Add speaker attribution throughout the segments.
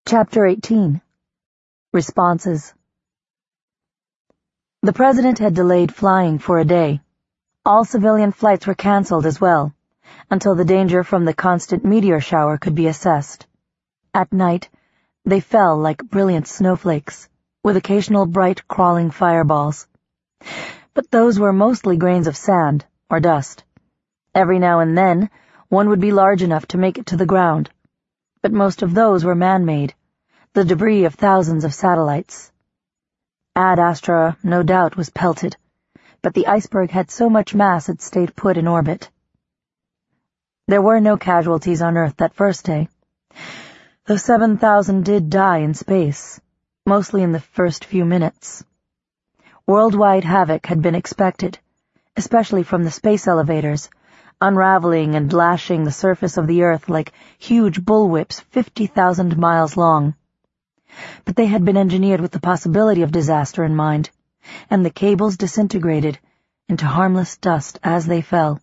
Speaker 1: Chapter 18. Responses. The president had delayed flying for a day. All civilian flights were cancelled as well, until the danger from the constant meteor shower could be assessed. At night, they fell like brilliant snowflakes, with occasional bright crawling fireballs. But those were mostly grains of sand or dust. Every now and then, one would be large enough to make it to the ground, but most of those were man-made, the debris of thousands of satellites. Ad Astra, no doubt, was pelted, but the iceberg had so much mass it stayed put in orbit. There were no casualties on Earth that first day, though 7,000 did die in space, mostly in the first few minutes. Worldwide havoc had been expected, especially from the space elevators, unraveling and lashing the surface of the Earth like huge bullwhips 50,000 miles long. But they had been engineered with the possibility of disaster in mind, and the cables disintegrated into harmless dust as they fell.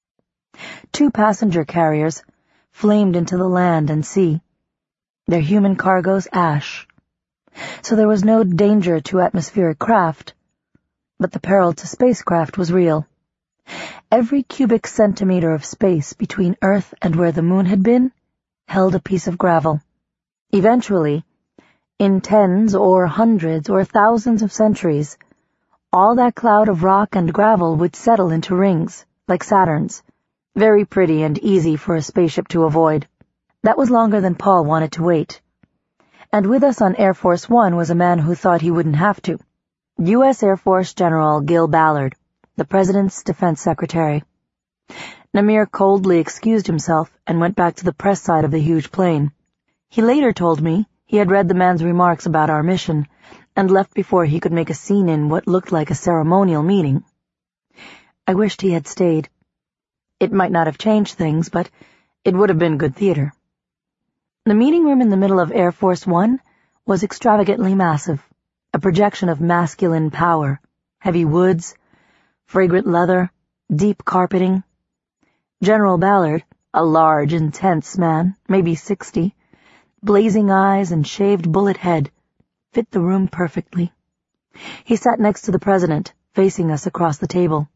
Speaker 1: 2 passenger carriers flamed into the land and sea, their human cargoes ash. So there was no danger to atmospheric craft, but the peril to spacecraft was real. Every cubic centimeter of space between Earth and where the moon had been held a piece of gravel. Eventually, in tens or hundreds or thousands of centuries, all that cloud of rock and gravel would settle into rings, like Saturn's, very pretty and easy for a spaceship to avoid. That was longer than Paul wanted to wait. And with us on Air Force One was a man who thought he wouldn't have to. U.S. Air Force General Gil Ballard, the President's Defense Secretary. Namir coldly excused himself and went back to the press side of the huge plane. He later told me he had read the man's remarks about our mission and left before he could make a scene in what looked like a ceremonial meeting. I wished he had stayed. It might not have changed things, but it would have been good theater. The meeting room in the middle of Air Force One was extravagantly massive, a projection of masculine power, heavy woods, fragrant leather, deep carpeting. General Ballard, a large, intense man, maybe 60, blazing eyes and shaved bullet head, fit the room perfectly. He sat next to the president, facing us across the table.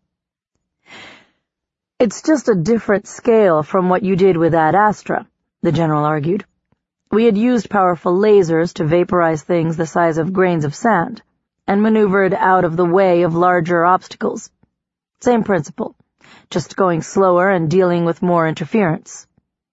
Speaker 1: "It's just a different scale from what you did with Ad Astra," the general argued. "We had used powerful lasers to vaporize things the size of grains of sand, and maneuvered out of the way of larger obstacles. Same principle, just going slower and dealing with more interference."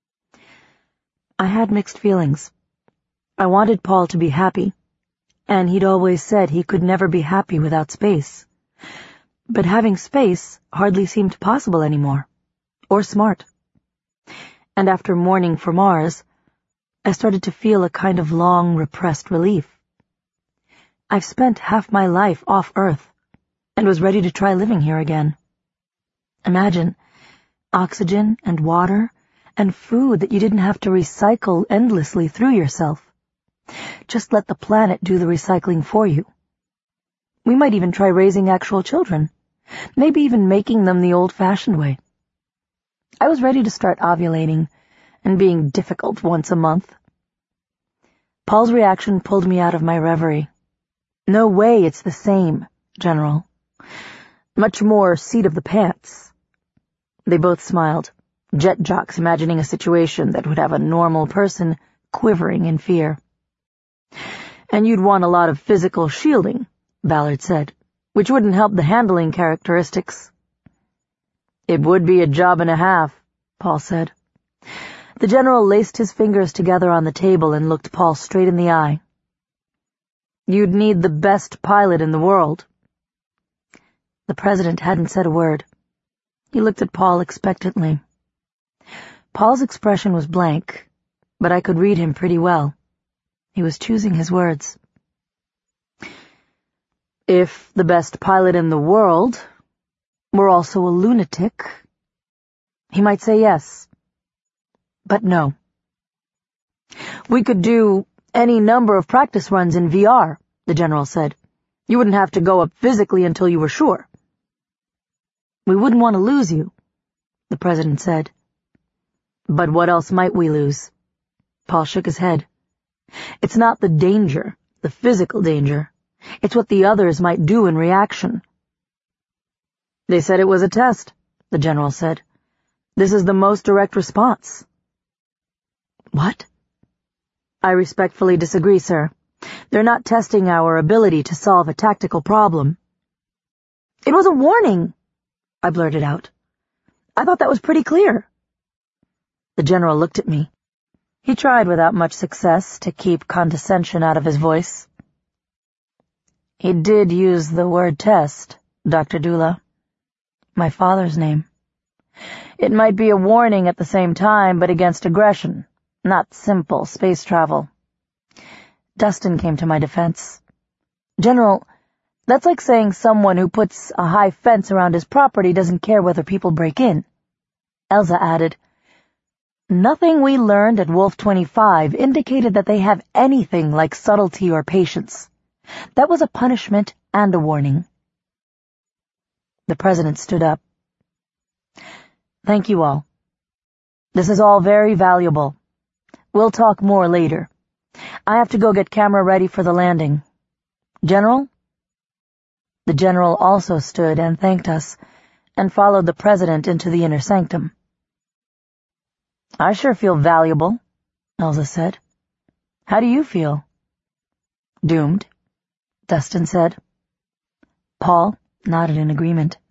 Speaker 1: I had mixed feelings. I wanted Paul to be happy, and he'd always said he could never be happy without space. But having space hardly seemed possible anymore, or smart. And after mourning for Mars, I started to feel a kind of long, repressed relief. I've spent half my life off Earth, and was ready to try living here again. Imagine oxygen and water and food that you didn't have to recycle endlessly through yourself. Just let the planet do the recycling for you. We might even try raising actual children, maybe even making them the old-fashioned way. I was ready to start ovulating and being difficult once a month. Paul's reaction pulled me out of my reverie. "No way it's the same, General. Much more seat of the pants." They both smiled, jet jocks imagining a situation that would have a normal person quivering in fear. "And you'd want a lot of physical shielding," Ballard said, "which wouldn't help the handling characteristics." "It would be a job and a half," Paul said. The general laced his fingers together on the table and looked Paul straight in the eye. "You'd need the best pilot in the world." The president hadn't said a word. He looked at Paul expectantly. Paul's expression was blank, but I could read him pretty well. He was choosing his words. "If the best pilot in the world were also a lunatic, he might say yes. But no. We could do any number of practice runs in VR, the general said. You wouldn't have to go up physically until you were sure." "We wouldn't want to lose you," the president said. "But what else might we lose?" Paul shook his head. It's not the danger, the physical danger. It's what the others might do in reaction. They said it was a test, the general said. This is the most direct response. What? I respectfully disagree, sir. They're not testing our ability to solve a tactical problem. It was a warning, I blurted out. I thought that was pretty clear. The general looked at me. He tried without much success to keep condescension out of his voice. He did use the word test, Dr. Dula. My father's name. It might be a warning at the same time, but against aggression, not simple space travel. Dustin came to my defense. General, that's like saying someone who puts a high fence around his property doesn't care whether people break in. Elza added, Nothing we learned at Wolf 25 indicated that they have anything like subtlety or patience. That was a punishment and a warning. The president stood up. Thank you all. This is all very valuable. We'll talk more later. I have to go get camera ready for the landing. General? The general also stood and thanked us, and followed the president into the inner sanctum. I sure feel valuable, Elza said. How do you feel? Doomed, Dustin said. Paul nodded in agreement.